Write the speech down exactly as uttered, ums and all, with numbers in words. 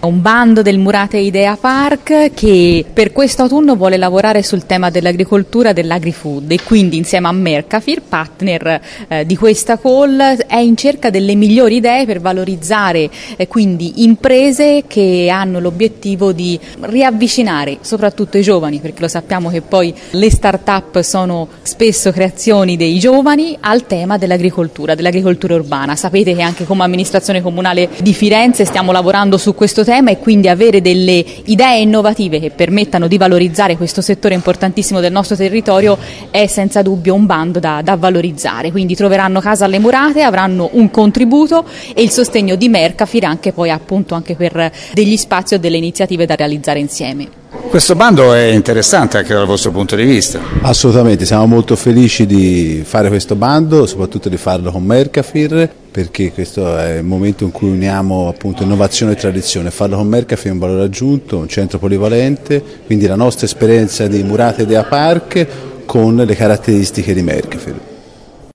un bando del Murate Idea Park che per questo autunno vuole lavorare sul tema dell'agricoltura e dell'agrifood e quindi insieme a Mercafir, partner eh, di questa call, è in cerca delle migliori idee per valorizzare eh, quindi imprese che hanno l'obiettivo di riavvicinare soprattutto i giovani, perché lo sappiamo che poi le start-up sono spesso creazioni dei giovani, al tema dell'agricoltura, dell'agricoltura urbana. Sapete che anche come amministrazione comunale di Firenze stiamo lavorando su questo tema e quindi avere delle idee innovative che permettano di valorizzare questo settore importantissimo del nostro territorio è senza dubbio un bando da, da valorizzare. Quindi troveranno casa alle Murate, avranno un contributo e il sostegno di Mercafir anche poi appunto anche per degli spazi o delle iniziative da realizzare insieme. Questo bando è interessante anche dal vostro punto di vista. Assolutamente, siamo molto felici di fare questo bando, soprattutto di farlo con Mercafir, perché questo è il momento in cui uniamo appunto innovazione e tradizione. Farlo con Mercafir è un valore aggiunto, un centro polivalente, quindi la nostra esperienza di Murate Idea Park con le caratteristiche di Mercafir.